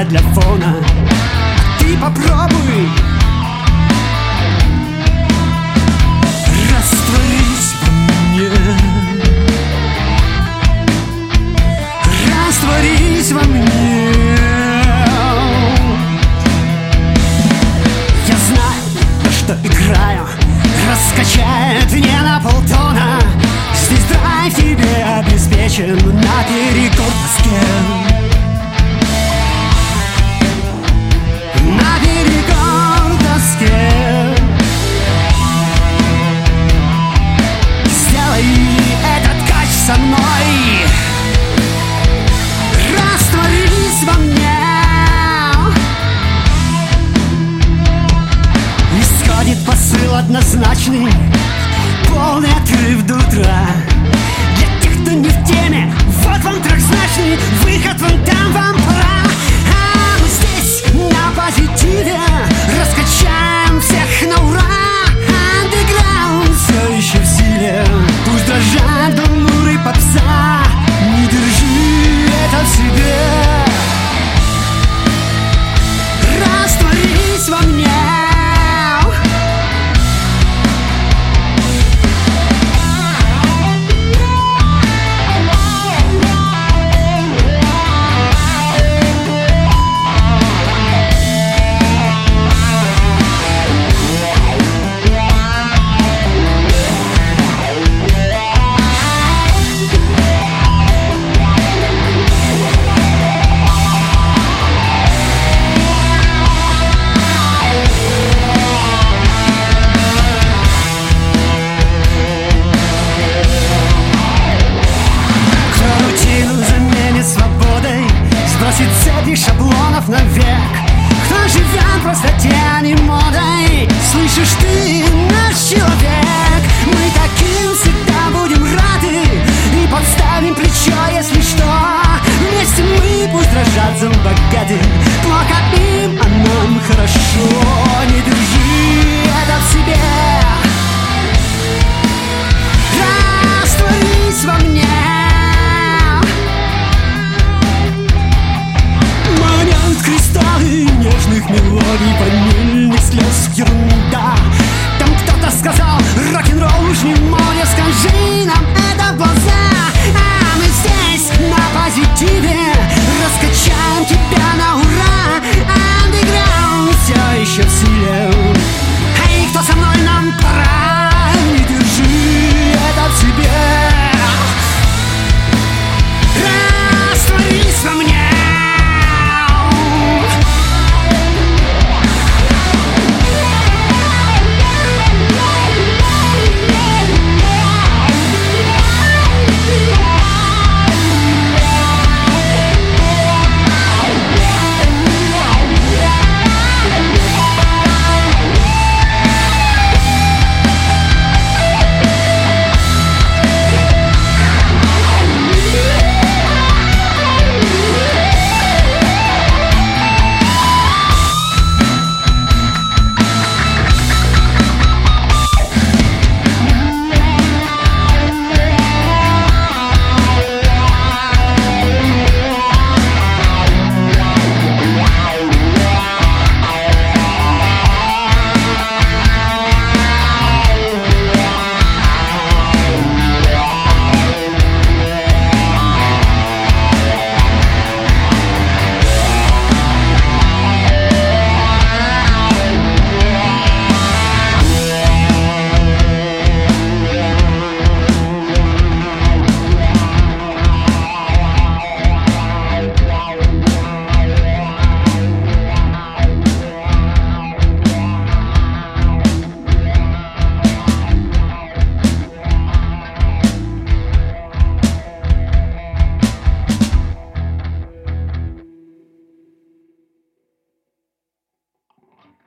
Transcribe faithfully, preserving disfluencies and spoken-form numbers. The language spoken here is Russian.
просто для фона. Ты попробуй растворись во мне, растворись во мне. Я знаю, что играю раскачает не на полтона. Здесь драйв тебе обеспечен на перекор тоске, на перекор тоске. Сделай этот кач со мной, растворись во мне. Исходит посыл однозначный, полный отрыв до утра. Для тех, кто не в теме, вот вам трехзначный выход, вон там вам пора. А мы здесь на позитиве раскачаем всех на ура. Андеграунд все еще в силе, пусть дрожат гламуры попса. Не держи это в себе, растворись во мне. Цепи шаблонов навек, кто живет в простоте, а не модой. Слышишь, ты наш человек. Мы таким всегда будем рады и подставим плечо, если что. Вместе мы пусть дрожат зомбогады. Плохо им, а нам хорошо. Не держи это в себе, растворись во мне. Кристаллы нежных мелодий, ванильных слез, ерунда.